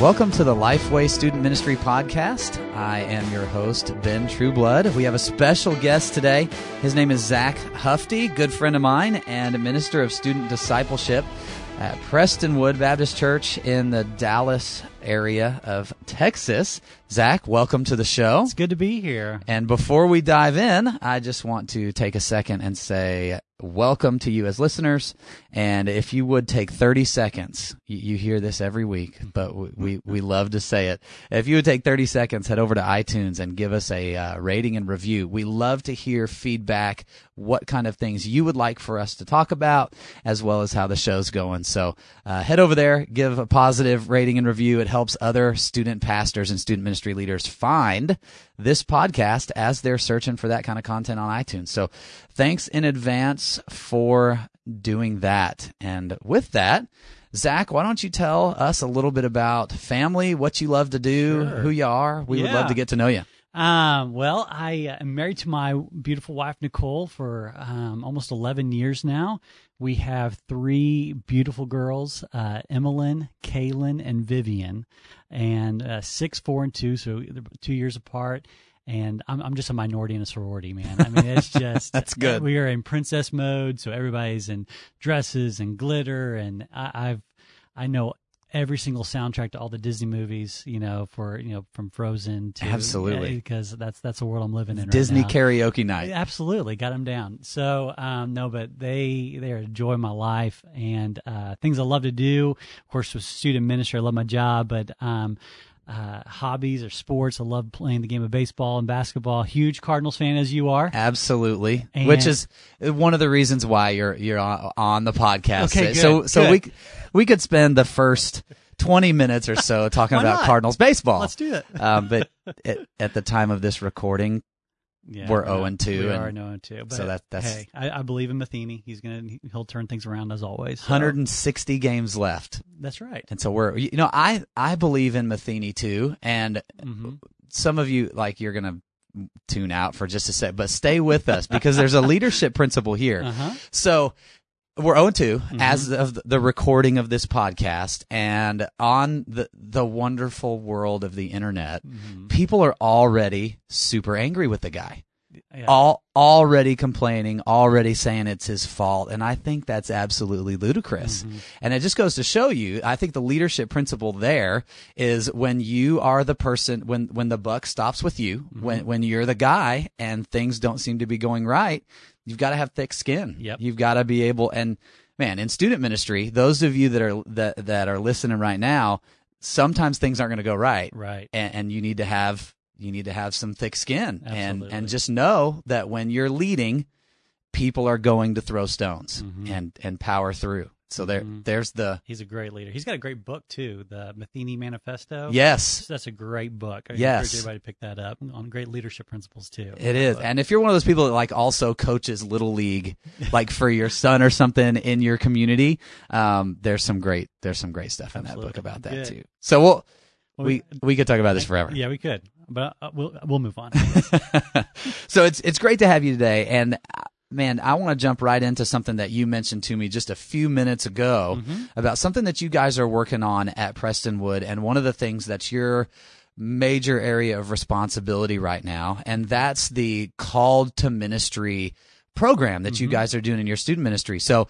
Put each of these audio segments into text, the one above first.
Welcome to the Lifeway Student Ministry Podcast. I am your host, Ben Trueblood. We have a special guest today. His name is Zach Hufty, good friend of mine and a minister of student discipleship at Prestonwood Baptist Church in the Dallas area of Texas. Zach, welcome to the show. It's good to be here. And before we dive in, I just want to take a second and say welcome to you as listeners. And if you would take 30 seconds, you hear this every week, but we love to say it. If you would take 30 seconds, head over to iTunes and give us a rating and review. We love to hear feedback, what kind of things you would like for us to talk about, as well as how the show's going. So head over there, give a positive rating and review. It helps other student pastors and student ministry leaders find this podcast as they're searching for that kind of content on iTunes. So thanks in advance for doing that. And with that, Zach, why don't you tell us a little bit about family, what you love to do, Sure. who you are? We would love to get to know you. Well, I am married to my beautiful wife, Nicole, for almost 11 years now. We have three beautiful girls, Emmeline, Kaylin, and Vivian, and 6, 4, and 2, so they're 2 years apart. And I'm just a minority in a sorority, man. I mean, it's just That's good. We are in princess mode, so everybody's in dresses and glitter, and I know every single soundtrack to all the Disney movies, from Frozen to Absolutely, because that's the world I'm living in. Disney right now. karaoke night. Absolutely, got them down. So no, but they are a joy of my life, and things I love to do. Of course, with student ministry, I love my job, but hobbies or sports, I love playing the game of baseball and basketball. Huge Cardinals fan as you are. Absolutely, which is one of the reasons why you're on the podcast. Okay, good. So we could spend the first 20 minutes or so talking Why about not? Cardinals baseball. Let's do that. But at the time of this recording, we're 0-2. We are and 0-2. But so that's hey, I believe in Matheny. He'll turn things around as always. So. 160 games left. That's right. And so I believe in Matheny too. And some of you, you're going to tune out for just a sec, but stay with us because there's a leadership principle here. So we're 0-2 as of the recording of this podcast, and on the wonderful world of the internet, people are already super angry with the guy. Yeah. Already complaining, already saying it's his fault, and I think that's absolutely ludicrous. And it just goes to show you, I think the leadership principle there is when you are the person, when the buck stops with you, when you're the guy and things don't seem to be going right, you've got to have thick skin. Yep. You've got to be able, and man, in student ministry, those of you that are listening right now, sometimes things aren't going to go right. Right. And you need to have some thick skin. Absolutely. And just know that when you're leading, people are going to throw stones and power through. So there's he's a great leader. He's got a great book too, the Matheny Manifesto. Yes. That's a great book. I yes. encourage everybody to pick that up on great leadership principles too. It is. And if you're one of those people that also coaches Little League, for your son or something in your community, there's some great stuff in that book about that too. So we could talk about this forever. Yeah, we could, but we'll move on. So it's great to have you today, and man, I want to jump right into something that you mentioned to me just a few minutes ago about something that you guys are working on at Prestonwood, and one of the things that's your major area of responsibility right now, and that's the Called to Ministry program that you guys are doing in your student ministry. So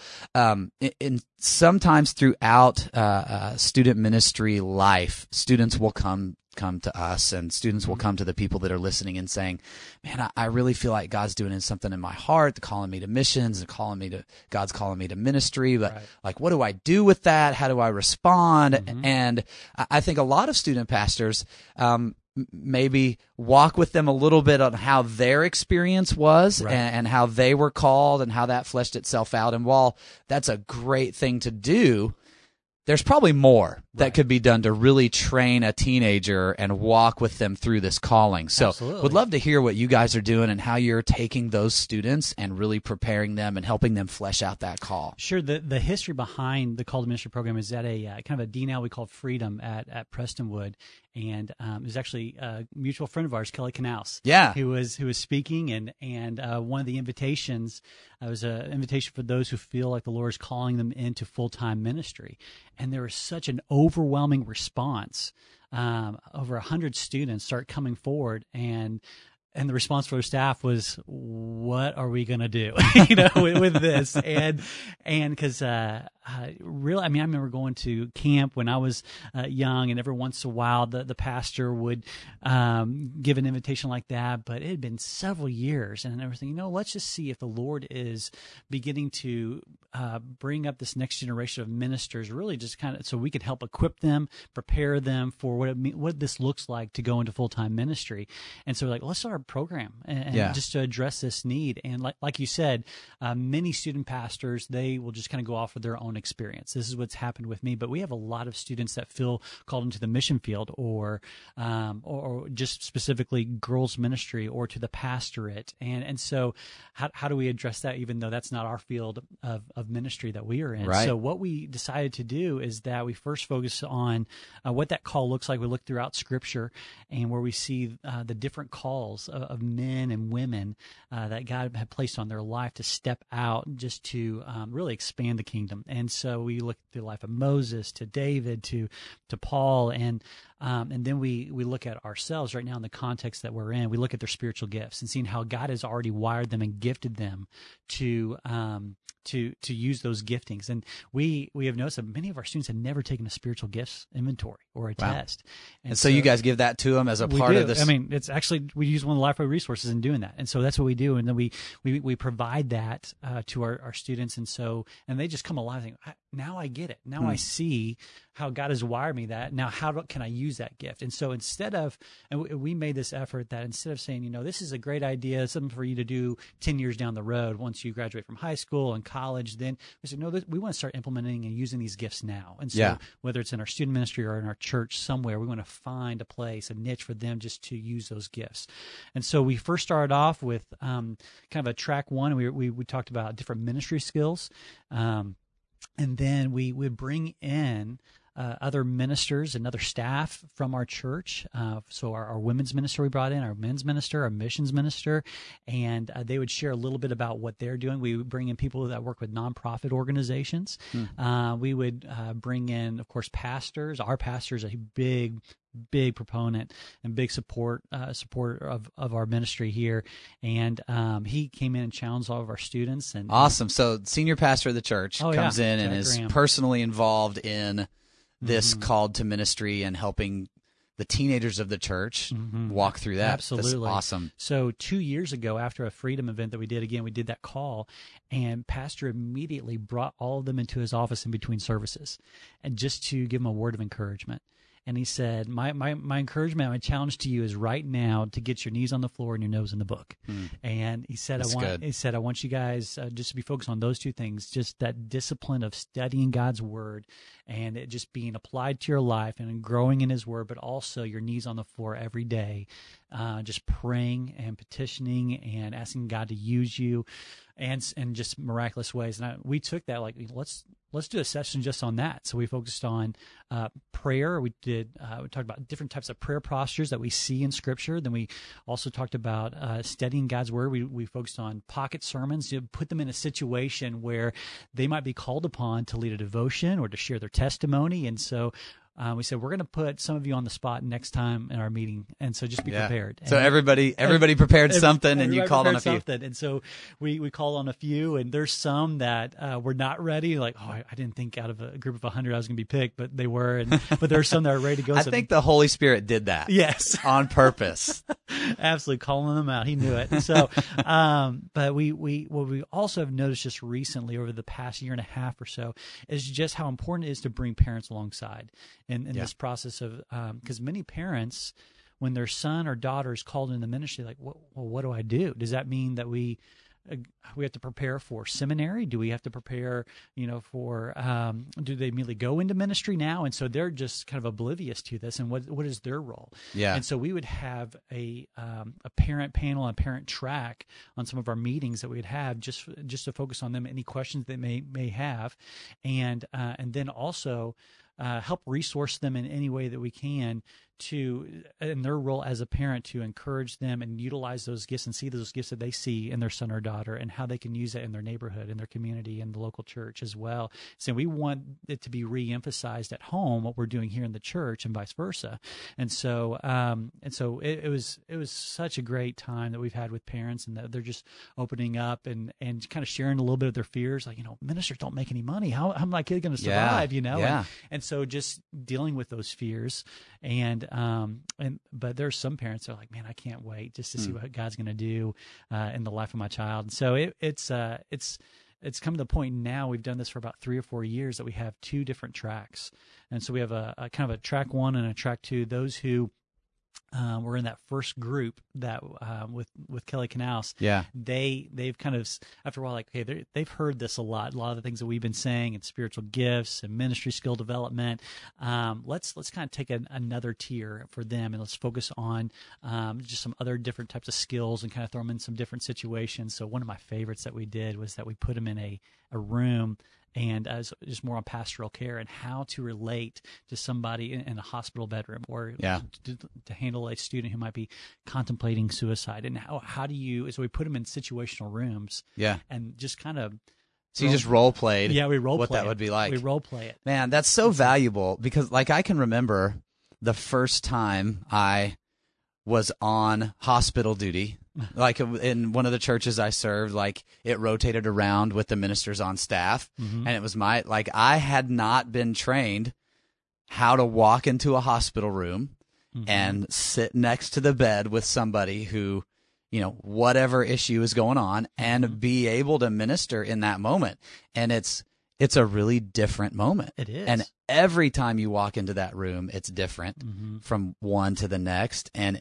sometimes throughout student ministry life, students will come to us, and students will come to the people that are listening and saying, man, I really feel like God's doing something in my heart, calling me to missions, and God's calling me to ministry, but what do I do with that? How do I respond? And I think a lot of student pastors maybe walk with them a little bit on how their experience was and how they were called and how that fleshed itself out. And while that's a great thing to do, there's probably more that could be done to really train a teenager and walk with them through this calling. So Absolutely. Would love to hear what you guys are doing and how you're taking those students and really preparing them and helping them flesh out that call. Sure. The history behind the Call to Ministry program is at a kind of a DNL we call Freedom at Prestonwood. And it was actually a mutual friend of ours, Kelly Knaus, who was speaking, and one of the invitations was an invitation for those who feel like the Lord is calling them into full-time ministry. And there was such an overwhelming response. Over 100 students start coming forward, and the response for our staff was, "What are we going to do, with this?" And because really, I remember going to camp when I was young, and every once in a while the pastor would give an invitation like that. But it had been several years, and I was thinking, let's just see if the Lord is beginning to bring up this next generation of ministers, really just kind of so we could help equip them, prepare them for what this looks like to go into full-time ministry. And so we're like, let's start a program and just to address this need. And like you said, many student pastors, they will just kind of go off with their own experience. This is what's happened with me, but we have a lot of students that feel called into the mission field or just specifically girls ministry or to the pastorate. And so how do we address that, even though that's not our field of ministry that we are in? Right. So what we decided to do is that we first focus on what that call looks like. We look throughout Scripture and where we see the different calls of men and women that God had placed on their life to step out just to really expand the kingdom. And so we look through the life of Moses to David to Paul, and then we look at ourselves right now in the context that we're in. We look at their spiritual gifts and seeing how God has already wired them and gifted them to use those giftings. And we have noticed that many of our students have never taken a spiritual gifts inventory or a test. And so you guys give that to them as a part of this? It's actually, we use one of the Lifeway resources in doing that. And so that's what we do. And then we provide that to our students. And they just come alive and think, now I get it. Now I see how God has wired me that. Now, can I use that gift? And so we made this effort that instead of saying, this is a great idea, something for you to do 10 years down the road, once you graduate from high school and college, then we said, no, we want to start implementing and using these gifts now. And so whether it's in our student ministry or in our church somewhere, we want to find a place, a niche for them just to use those gifts. And so we first started off with kind of a track one. We talked about different ministry skills. And then we would bring in other ministers and other staff from our church. So our women's minister we brought in, our men's minister, our missions minister, and they would share a little bit about what they're doing. We would bring in people that work with nonprofit organizations. We would bring in, of course, pastors. Our pastor is a big proponent and big supporter of our ministry here, and he came in and challenged all of our students. And awesome. So senior pastor of the church comes in and is Graham. Personally involved in this called to ministry and helping the teenagers of the church walk through that. Absolutely. That's awesome. So 2 years ago, after a freedom event that we did, we did that call, and pastor immediately brought all of them into his office in between services, and just to give them a word of encouragement. And he said, my encouragement, my challenge to you is right now to get your knees on the floor and your nose in the book. And he said, I want you guys just to be focused on those two things, just that discipline of studying God's word and it just being applied to your life and growing in his word, but also your knees on the floor every day, just praying and petitioning and asking God to use you and just miraculous ways. And we took that, like, let's do a session just on that. So we focused on prayer. We talked about different types of prayer postures that we see in Scripture. Then we also talked about studying God's Word. We focused on pocket sermons, to put them in a situation where they might be called upon to lead a devotion or to share their testimony. And so we said, we're going to put some of you on the spot next time in our meeting, and so just be prepared. So everybody prepared something, and you called on a few. And so we called on a few, and there's some that were not ready. Like, I didn't think out of a group of 100 I was going to be picked, but they were. But there's some that are ready to go. I think the Holy Spirit did that. Yes, on purpose. Absolutely, calling them out. He knew it. So, but what we also have noticed just recently over the past year and a half or so is just how important it is to bring parents alongside in this process of, because many parents, when their son or daughter is called into the ministry, like, what do I do? Does that mean that we have to prepare for seminary? Do we have to prepare, for, do they immediately go into ministry now? And so they're just kind of oblivious to this, and what is their role? Yeah. And so we would have a parent panel and parent track on some of our meetings that we would have just to focus on them, any questions they may have, and then also help resource them in any way that we can to, in their role as a parent, to encourage them and utilize those gifts and see those gifts that they see in their son or daughter and how they can use it in their neighborhood, in their community, in the local church as well. So we want it to be re-emphasized at home, what we're doing here in the church, and vice versa. And so it was such a great time that we've had with parents, and that they're just opening up and kind of sharing a little bit of their fears, like, ministers don't make any money. How am my kid going to survive? Yeah. And so just dealing with those fears, but there's some parents that are like, man, I can't wait just to see what God's going to do in the life of my child. And so it's come to the point now, we've done this for about 3 or 4 years, that we have 2 different tracks. And so we have a kind of a track 1 and a track 2. Those who were in that first group that with Kelly Knaus, they've kind of, after a while, like, okay, they've heard this a lot of the things that we've been saying, and spiritual gifts and ministry skill development. Let's kind of take another tier for them, and let's focus on just some other different types of skills and kind of throw them in some different situations. So one of my favorites that we did was that we put them in a room, and as just more on pastoral care and how to relate to somebody in a hospital bedroom, or to handle a student who might be contemplating suicide. And how do you, so we put them in situational rooms, and just kind of. So you just role played. Yeah, we role what play that would be like. We role play it. Man, that's so valuable, because like I can remember the first time I was on hospital duty. Like in one of the churches I served, like it rotated around with the ministers on staff, and it was I had not been trained how to walk into a hospital room and sit next to the bed with somebody who, whatever issue is going on, and be able to minister in that moment. And it's a really different moment. It is. And every time you walk into that room, it's different from one to the next. And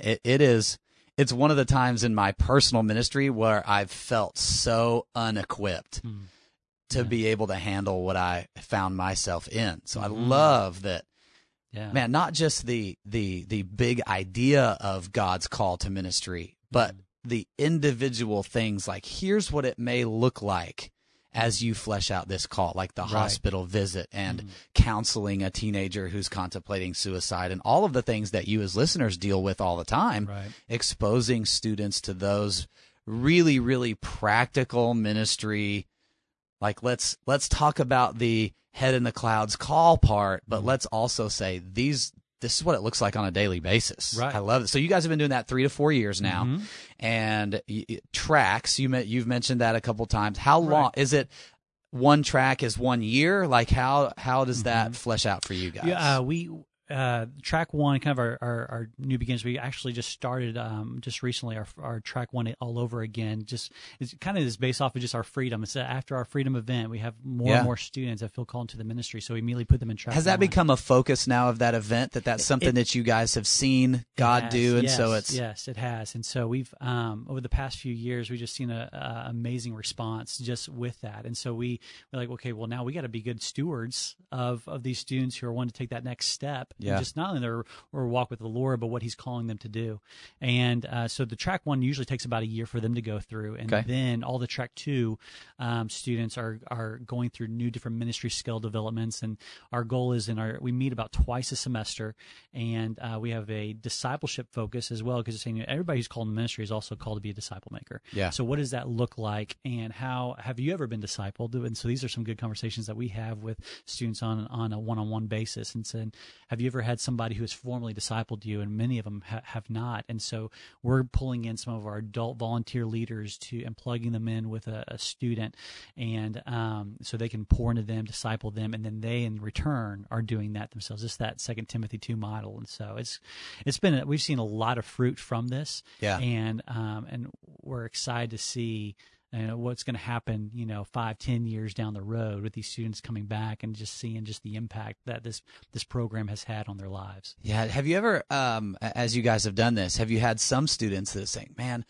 it's one of the times in my personal ministry where I've felt so unequipped to be able to handle what I found myself in. So I love that, man, not just the big idea of God's call to ministry, but the individual things, like here's what it may look like as you flesh out this call, like the hospital visit and counseling a teenager who's contemplating suicide, and all of the things that you as listeners deal with all the time, exposing students to those really, really practical ministry. Like let's talk about the head in the clouds call part, but let's also say this is what it looks like on a daily basis. Right. I love it. So you guys have been doing that 3 to 4 years now, and tracks. You've mentioned that a couple times. How long is it? One track is 1 year. Like how does that flesh out for you guys? Yeah, we track 1, kind of our new beginners. We actually just started just recently our track 1 all over again. Just it's kind of is based off of just our freedom. It's after our freedom event, we have more and more students that feel called into the ministry, so we immediately put them in track. Has that become a focus now of that event? That's something that you guys have seen God do, and so it's it has. And so we've over the past few years, we've just seen a amazing response just with that. And so we're like, okay, well now we got to be good stewards of these students who are wanting to take that next step. And just not only their walk with the Lord, but what He's calling them to do. And so the track 1 usually takes about a year for them to go through, and then all the track 2 students are going through new different ministry skill developments. And our goal is we meet about twice a semester, and we have a discipleship focus as well, because it's saying everybody who's called in ministry is also called to be a disciple maker. Yeah. So what does that look like, and how have you ever been discipled? And so these are some good conversations that we have with students on a one-on-one basis, and saying, have you ever had somebody who has formally discipled you? And many of them have not. And so we're pulling in some of our adult volunteer leaders and plugging them in with a student, and so they can pour into them, disciple them, and then they in return are doing that themselves. It's that 2 Timothy 2 model. And so we've seen a lot of fruit from this, and we're excited to see what's going to happen, 5-10 years down the road with these students coming back and just seeing just the impact that this program has had on their lives. Yeah. Have you ever, as you guys have done this, have you had some students that are saying, man,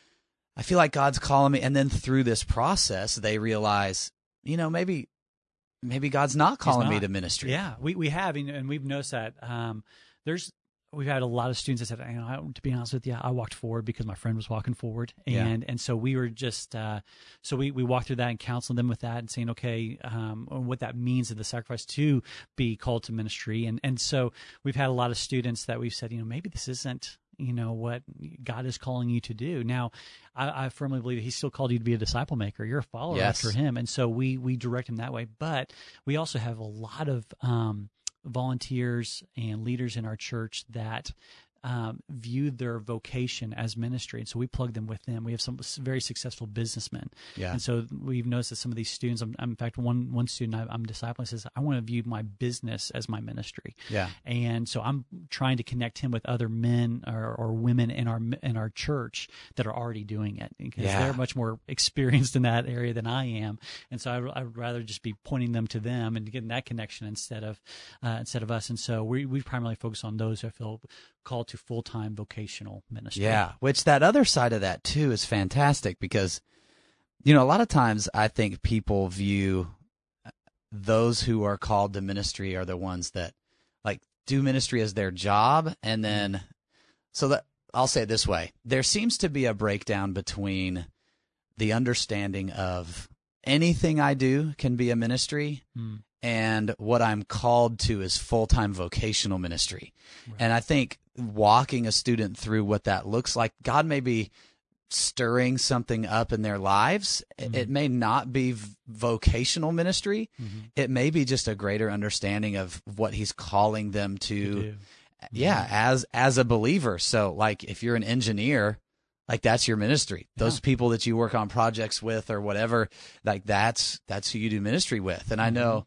I feel like God's calling me, and then through this process they realize, maybe God's not calling me to ministry? Yeah, we have, and we've noticed that there's we've had a lot of students that said, to be honest with you, I walked forward because my friend was walking forward. And so we were just, so we walked through that and counseled them with that and saying, okay, what that means of the sacrifice to be called to ministry. And so we've had a lot of students that we've said, maybe this isn't, what God is calling you to do. Now, I firmly believe that He's still called you to be a disciple maker. You're a follower after Him. And so we direct Him that way. But we also have a lot of volunteers and leaders in our church that view their vocation as ministry. And so we plug them with them. We have some very successful businessmen. Yeah. And so we've noticed that some of these students, in fact, one student I'm discipling says, I want to view my business as my ministry. Yeah. And so I'm trying to connect him with other men or women in our church that are already doing it, because they're much more experienced in that area than I am. And so I'd rather just be pointing them to them and getting that connection instead of us. And so we primarily focus on those who feel called to full-time vocational ministry. Yeah, which that other side of that too is fantastic, because a lot of times I think people view those who are called to ministry are the ones that do ministry as their job, and then so that I'll say it this way, there seems to be a breakdown between the understanding of anything I do can be a ministry and what I'm called to is full-time vocational ministry. Right. And I think walking a student through what that looks like, God may be stirring something up in their lives. Mm-hmm. It may not be vocational ministry. Mm-hmm. It may be just a greater understanding of what He's calling them to. As a believer. So if you're an engineer, that's your ministry. Those people that you work on projects with or whatever, that's who you do ministry with. And I know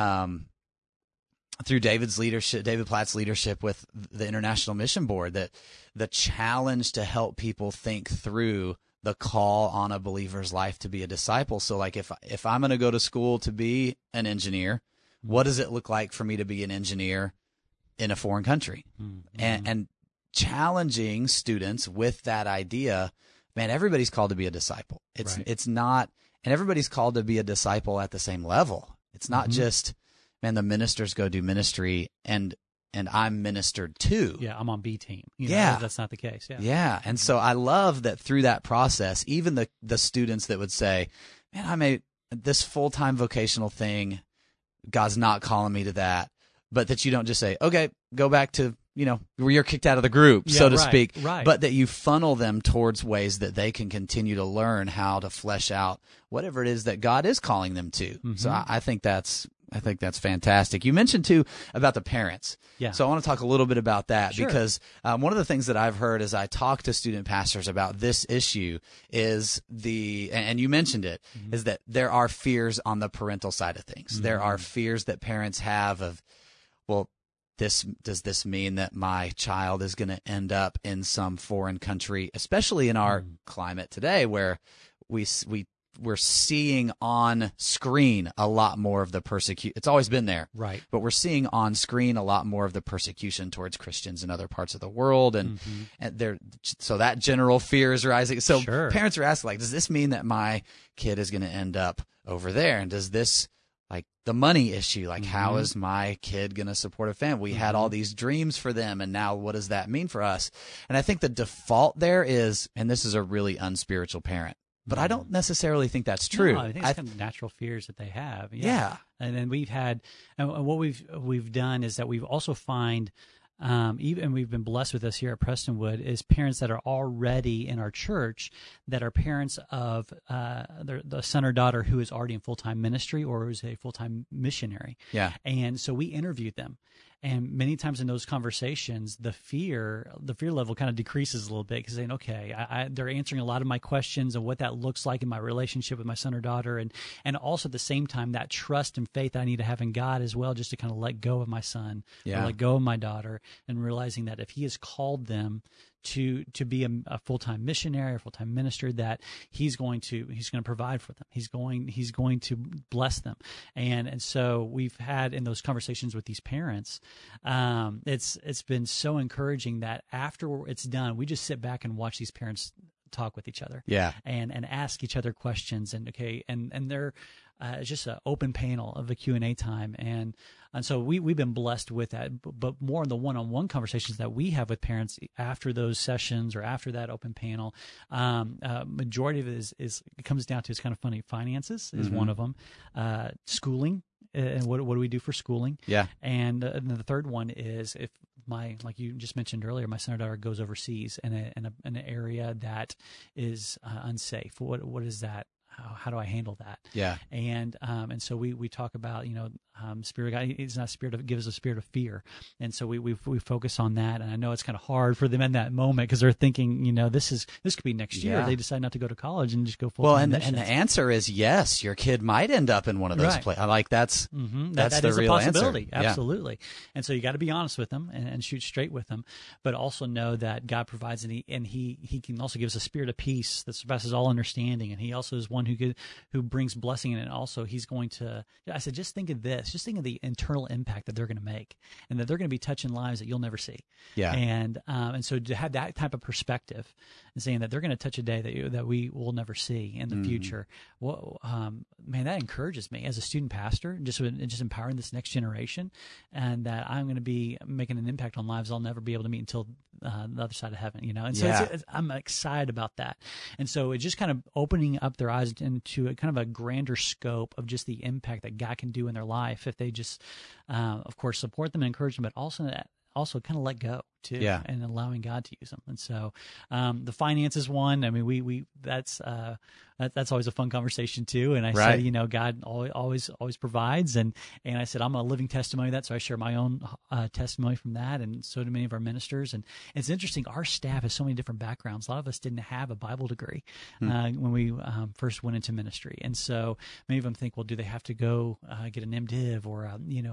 through David Platt's leadership with the International Mission Board, that the challenge to help people think through the call on a believer's life to be a disciple. So if I'm going to go to school to be an engineer, what does it look like for me to be an engineer in a foreign country? Mm-hmm. And challenging students with that idea, man, everybody's called to be a disciple. It's not, and everybody's called to be a disciple at the same level. It's not just, man, the ministers go do ministry and I'm ministered to. Yeah, I'm on B team. That's not the case. Yeah. And so I love that through that process, even the students that would say, man, this full-time vocational thing, God's not calling me to that, but that you don't just say, okay, go back to, where you're kicked out of the group, so to speak, but that you funnel them towards ways that they can continue to learn how to flesh out whatever it is that God is calling them to. Mm-hmm. So I think that's fantastic. You mentioned too about the parents. Yeah. So I want to talk a little bit about that because one of the things that I've heard as I talk to student pastors about this issue is and you mentioned it, is that there are fears on the parental side of things. Mm-hmm. There are fears that parents have of, well, does this mean that my child is going to end up in some foreign country, especially in our climate today, where we're seeing on screen a lot more of the persecution. It's always been there, right? But we're seeing on screen a lot more of the persecution towards Christians in other parts of the world, and so that general fear is rising. So parents are asking, does this mean that my kid is going to end up over there? And does this the money issue, how is my kid going to support a family? We had all these dreams for them, and now what does that mean for us? And I think the default there is, and this is a really unspiritual parent, but I don't necessarily think that's true. No, I think it's kind of natural fears that they have. Yeah. And then what we've done is that we've also find, even we've been blessed with this here at Prestonwood, is parents that are already in our church that are parents of the son or daughter who is already in full-time ministry or who's a full-time missionary. Yeah. And so we interviewed them. And many times in those conversations, the fear level kind of decreases a little bit, because saying, okay, they're answering a lot of my questions and what that looks like in my relationship with my son or daughter. And also at the same time, that trust and faith that I need to have in God as well, just to kind of let go of my son or let go of my daughter, and realizing that if He has called them to be a full-time missionary or full-time minister, that he's going to provide for them. He's going to bless them. And so we've had in those conversations with these parents, it's been so encouraging that after it's done, we just sit back and watch these parents talk with each other. Yeah. And ask each other questions, and they're it's just an open panel of a Q&A time, and so we've been blessed with that. But more in the one-on-one conversations that we have with parents after those sessions or after that open panel, majority of it it comes down to, it's kind of funny. Finances is one of them, schooling. And what do we do for schooling? Yeah. And the third one is, if like you just mentioned earlier, my son or daughter goes overseas in an area that is unsafe. What is that? How do I handle that? Yeah. And so we talk about, Spirit of God. It's not gives a spirit of fear, and so we focus on that. And I know it's kind of hard for them in that moment, because they're thinking, this could be next year. Yeah. They decide not to go to college and just go full. Well, and the answer is yes. Your kid might end up in one of those right. places. Like that's that the is real a possibility. answer. Absolutely. Yeah. And so you got to be honest with them and shoot straight with them, but also know that God provides, and he can also give us a spirit of peace that surpasses all understanding. And he also is one who brings blessing, and also he's going to. I said, just think of this. Just think of the internal impact that they're going to make, and that they're going to be touching lives that you'll never see. Yeah. And so to have that type of perspective, and saying that they're going to touch a day that we will never see in the future. Well, man, that encourages me as a student pastor, just empowering this next generation, and that I'm going to be making an impact on lives I'll never be able to meet until the other side of heaven. And so I'm excited about that. And so it's just kind of opening up their eyes into a kind of a grander scope of just the impact that God can do in their life if they just, of course, support them and encourage them, but also kind of let go too, and allowing God to use them. And so the finances one, I mean, that's always a fun conversation too. And I said, God always provides, and I said, I'm a living testimony of that, so I share my own testimony from that, and so do many of our ministers. And it's interesting, our staff has so many different backgrounds. A lot of us didn't have a Bible degree when we first went into ministry, and so many of them think, well, do they have to go get an MDiv or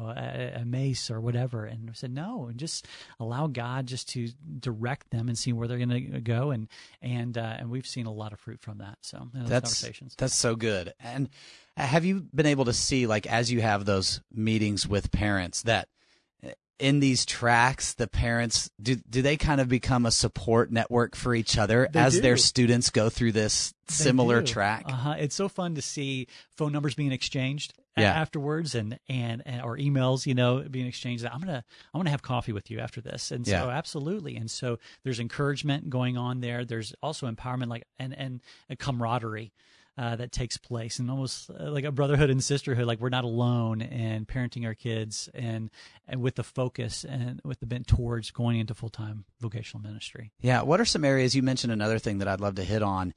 a MACE or whatever? And I said, no, and just allow God just to direct them and see where they're going to go, and we've seen a lot of fruit from that. So conversations. That's so good. And have you been able to see, like, as you have those meetings with parents, that in these tracks, the parents, do they kind of become a support network for each other their students go through this similar track? It's so fun to see phone numbers being exchanged afterwards, and or emails, being exchanged. I'm gonna have coffee with you after this, and so absolutely. And so there's encouragement going on there. There's also empowerment, like and a camaraderie that takes place, and almost like a brotherhood and sisterhood. Like, we're not alone in parenting our kids, and with the focus and with the bent towards going into full-time vocational ministry. Yeah. What are some areas? You mentioned another thing that I'd love to hit on.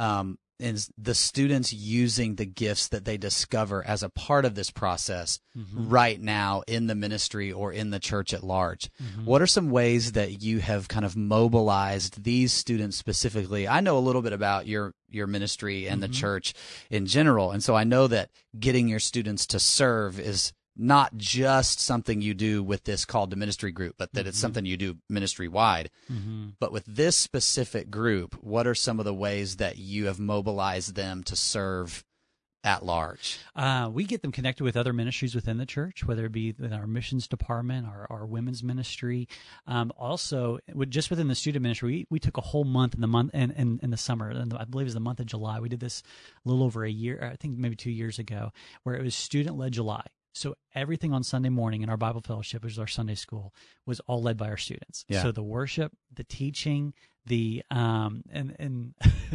Is the students using the gifts that they discover as a part of this process right now in the ministry or in the church at large? What are some ways that you have kind of mobilized these students specifically? I know a little bit about your ministry and the church in general, and so I know that getting your students to serve is not just something you do with this called to ministry group, but that it's something you do ministry-wide. But with this specific group, what are some of the ways that you have mobilized them to serve at large? We get them connected with other ministries within the church, whether it be in our missions department, our women's ministry. Also, just within the student ministry, we took a whole month in the summer, and I believe it was the month of July. We did this a little over a year, I think maybe 2 years ago, where it was student-led July. So everything on Sunday morning in our Bible fellowship, which is our Sunday school, was all led by our students. Yeah. So the worship, the teaching, the and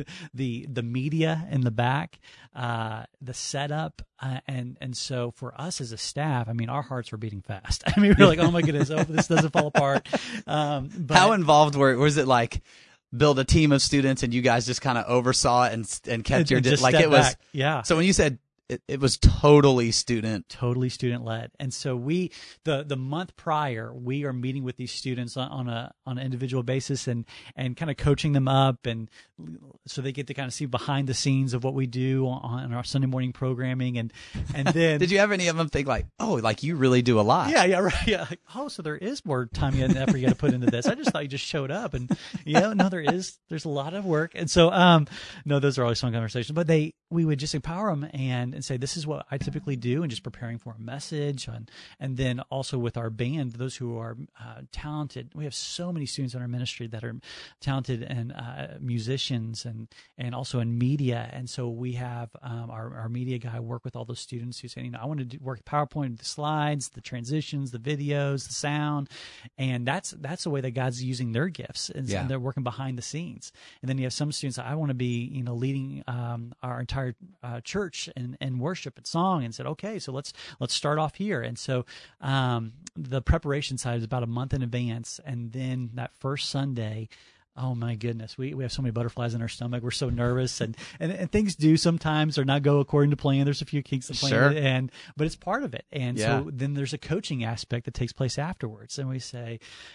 the media in the back, the setup, and so for us as a staff, I mean, our hearts were beating fast. I mean, we were like, oh my goodness, oh, this doesn't fall apart. But how involved was it? Like, build a team of students and you guys just kind of oversaw it and kept your like it was back. So when you said it was totally student led. And so the month prior, we are meeting with these students on an individual basis and kind of coaching them up, and so they get to kind of see behind the scenes of what we do on our Sunday morning programming. And then did you have any of them think like, oh, like you really do a lot? Yeah, right. Yeah. Like, oh, so there is more time and effort you got to put into this. I just thought you just showed up, and no, there's a lot of work. And so no, those are always fun conversations. But we would just empower them and and say, this is what I typically do, and just preparing for a message. And then also with our band, those who are talented. We have so many students in our ministry that are talented and musicians and also in media. And so we have our media guy work with all those students who say, I want to work with PowerPoint, the slides, the transitions, the videos, the sound. And that's the way that God's using their gifts. And they're working behind the scenes. And then you have some students, I want to be, leading our entire church and worship and song, and said, okay, so let's start off here. And so the preparation side is about a month in advance. And then that first Sunday, oh my goodness, we have so many butterflies in our stomach. We're so nervous, and things do sometimes or not go according to plan. There's a few kinks in plan, sure. But it's part of it. And so then there's a coaching aspect that takes place afterwards. And we say,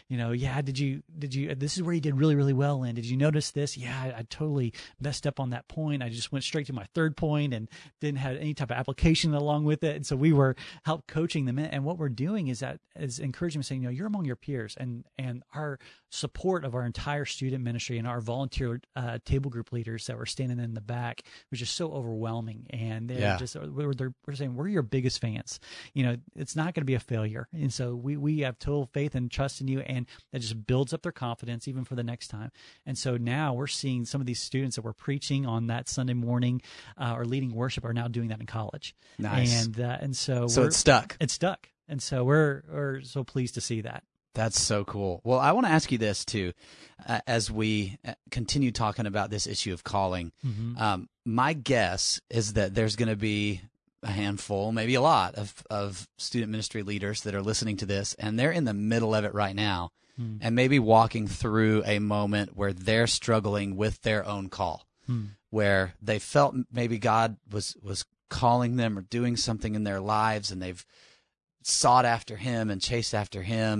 did you, this is where you did really, really well in. Did you notice this? Yeah, I totally messed up on that point. I just went straight to my third point and didn't have any type of application along with it. And so we were help coaching them. And what we're doing is encouraging them, saying, you're among your peers, and our support of our entire student ministry and our volunteer table group leaders that were standing in the back was just so overwhelming. And they're we're saying, we're your biggest fans. It's not going to be a failure. And so we have total faith and trust in you, and that just builds up their confidence even for the next time. And so now we're seeing some of these students that were preaching on that Sunday morning or leading worship are now doing that in college. Nice. And so it's stuck. It's stuck. And so we're so pleased to see that. That's so cool. Well, I want to ask you this too, as we continue talking about this issue of calling. Mm-hmm. My guess is that there's going to be a handful, maybe a lot of student ministry leaders that are listening to this, and they're in the middle of it right now, and maybe walking through a moment where they're struggling with their own call, where they felt maybe God was calling them or doing something in their lives, and they've sought after him and chased after him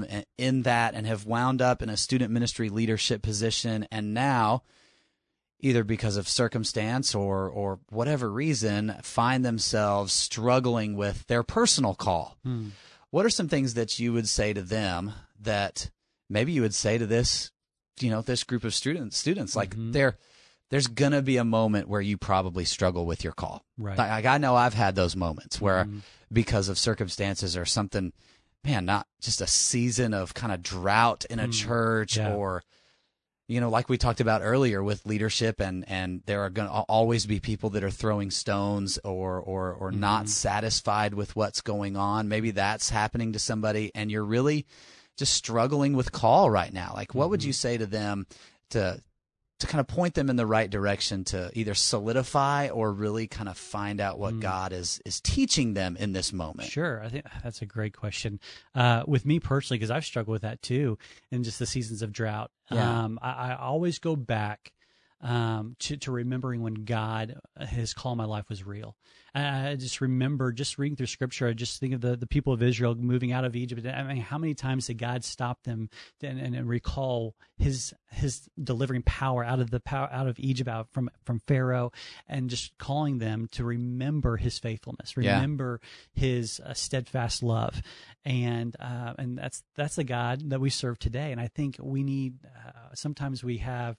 and have wound up in a student ministry leadership position, and now, either because of circumstance or whatever reason, find themselves struggling with their personal call. What are some things that you would say to them that maybe you would say to this group of students? Like, there's going to be a moment where you probably struggle with your call. Right. Like, I know I've had those moments where because of circumstances or something, not just a season of kind of drought in a church or, like we talked about earlier with leadership, and there are going to always be people that are throwing stones or not satisfied with what's going on. Maybe that's happening to somebody, and you're really just struggling with call right now. Like, what would you say to them to kind of point them in the right direction to either solidify or really kind of find out what God is teaching them in this moment? Sure. I think that's a great question. With me personally, because I've struggled with that too, in just the seasons of drought. Yeah. I always go back to remembering when his call in my life was real. I just remember just reading through Scripture. I just think of the people of Israel moving out of Egypt. I mean, how many times did God stop them and recall his delivering power out of Egypt, out from Pharaoh, and just calling them to remember his faithfulness, remember his steadfast love, and that's the God that we serve today. And I think we need sometimes we have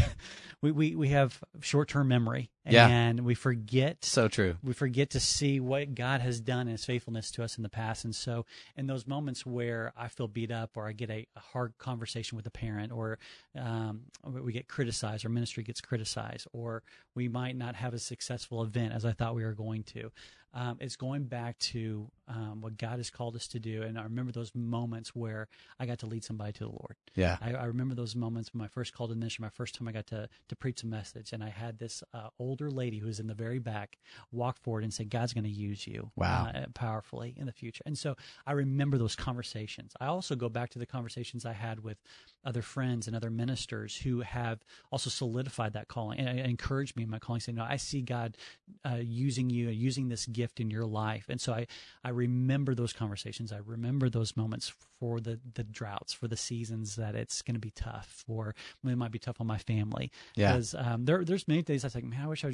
short-term memory, and we forget. So true. We forget to see what God has done in his faithfulness to us in the past. And so in those moments where I feel beat up, or I get a hard conversation with a parent, or we get criticized, or ministry gets criticized, or we might not have a successful event as I thought we were going to, it's going back to what God has called us to do. And I remember those moments where I got to lead somebody to the Lord. Yeah. I remember those moments when my first call to ministry, my first time I got to preach a message, and I had this older lady who was in the very back walk forward and say, God's going to use you powerfully in the future. And so I remember those conversations. I also go back to the conversations I had with other friends and other ministers who have also solidified that calling and encouraged me in my calling, saying, no, I see God using you, using this gift in your life. And so I remember those conversations. I remember those moments for the droughts, for the seasons that it's going to be tough, or it might be tough on my family. Yeah. Because there's many days I was like, man, I wish I would just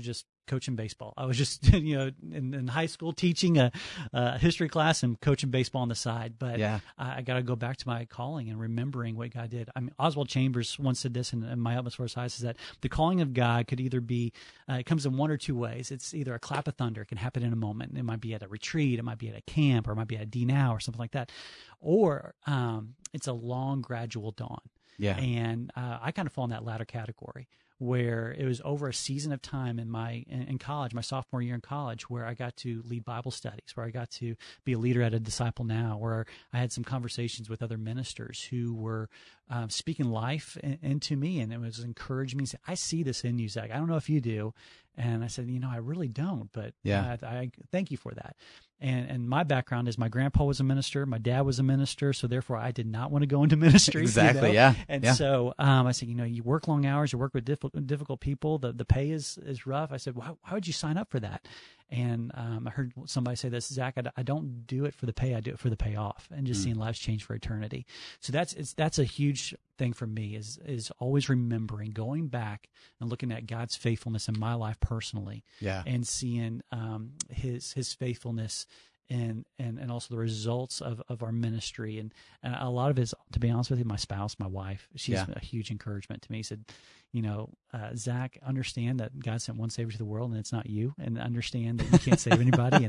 coaching baseball. I was just, in high school teaching a history class and coaching baseball on the side. But I got to go back to my calling and remembering what God did. I mean, Oswald Chambers once said this in My Utmost for His Highest, is that the calling of God could either be, it comes in one or two ways. It's either a clap of thunder. It can happen in a moment. It might be at a retreat. It might be at a camp, or it might be at D Now or something like that. Or it's a long, gradual dawn. Yeah. And I kind of fall in that latter category, where it was over a season of time in college, my sophomore year in college, where I got to lead Bible studies, where I got to be a leader at a Disciple Now, where I had some conversations with other ministers who were speaking life into me, and it was encouraging me. I see this in you, Zach. I don't know if you do. And I said, I really don't, but I thank you for that. And my background is my grandpa was a minister, my dad was a minister, so therefore I did not want to go into ministry. Exactly, And so I said, you work long hours, you work with difficult people, the pay is rough. I said, why would you sign up for that? And I heard somebody say this, Zach, I don't do it for the pay, I do it for the payoff, and just seeing lives change for eternity. So that's a huge thing for me, is always remembering, going back and looking at God's faithfulness in my life personally, and seeing his faithfulness and also the results of our ministry. And a lot of it is, to be honest with you, my spouse, my wife, she's a huge encouragement to me. She said, Zach, understand that God sent one Savior to the world, and it's not you, and understand that you can't save anybody.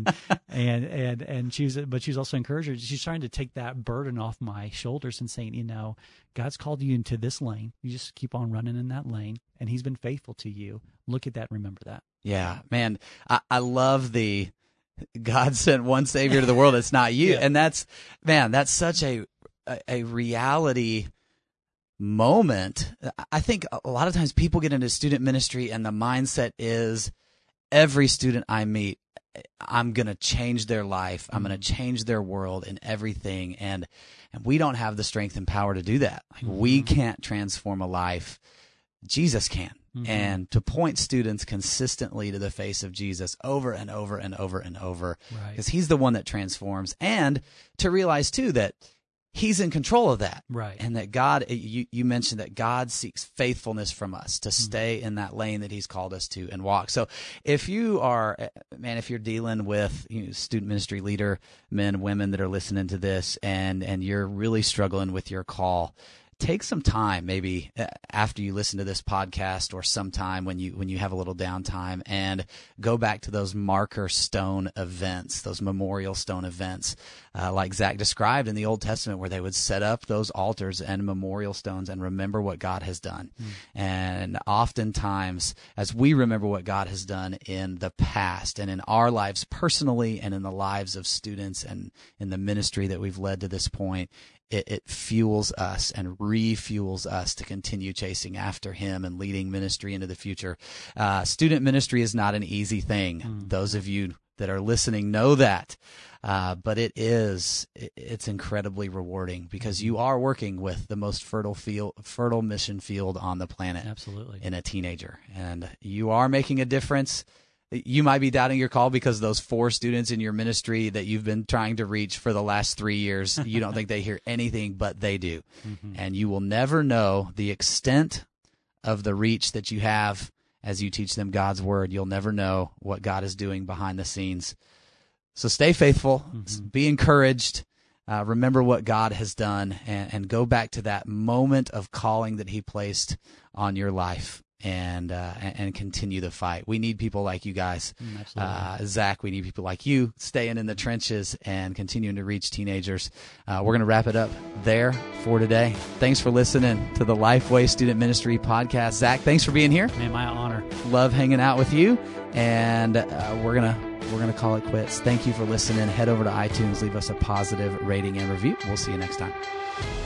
And she's also encouraged. She's trying to take that burden off my shoulders and saying, God's called you into this lane. You just keep on running in that lane, and He's been faithful to you. Look at that and remember that. Yeah, man, I love the God sent one Savior to the world. It's not you. And that's such a reality moment. I think a lot of times people get into student ministry and the mindset is, every student I meet, I'm going to change their life. I'm going to change their world and everything. And we don't have the strength and power to do that. We can't transform a life. Jesus can. And to point students consistently to the face of Jesus over and over and over and over, because He's the one that transforms, and to realize too that He's in control of that. Right. And that God, you mentioned that God seeks faithfulness from us to stay in that lane that He's called us to and walk. So if you're dealing with student ministry leader, men, women that are listening to this, and you're really struggling with your call, take some time, maybe after you listen to this podcast, or sometime when you have a little downtime, and go back to those marker stone events, those memorial stone events, like Zach described in the Old Testament, where they would set up those altars and memorial stones and remember what God has done. And oftentimes, as we remember what God has done in the past and in our lives personally and in the lives of students and in the ministry that we've led to this point, it fuels us and refuels us to continue chasing after Him and leading ministry into the future. Student ministry is not an easy thing. Those of you that are listening know that. But it's incredibly rewarding, because you are working with the most fertile mission field on the planet. Absolutely. In a teenager. And you are making a difference. You might be doubting your call because those 4 students in your ministry that you've been trying to reach for the last 3 years, you don't think they hear anything, but they do. And you will never know the extent of the reach that you have as you teach them God's word. You'll never know what God is doing behind the scenes. So stay faithful, be encouraged, remember what God has done, and go back to that moment of calling that He placed on your life. And continue the fight. We need people like you guys. Zach, we need people like you staying in the trenches and continuing to reach teenagers. We're going to wrap it up there for today. Thanks for listening to the Lifeway Student Ministry Podcast. Zach, thanks for being here. Man, my honor. Love hanging out with you. And we're gonna call it quits. Thank you for listening. Head over to iTunes, leave us a positive rating and review. We'll see you next time.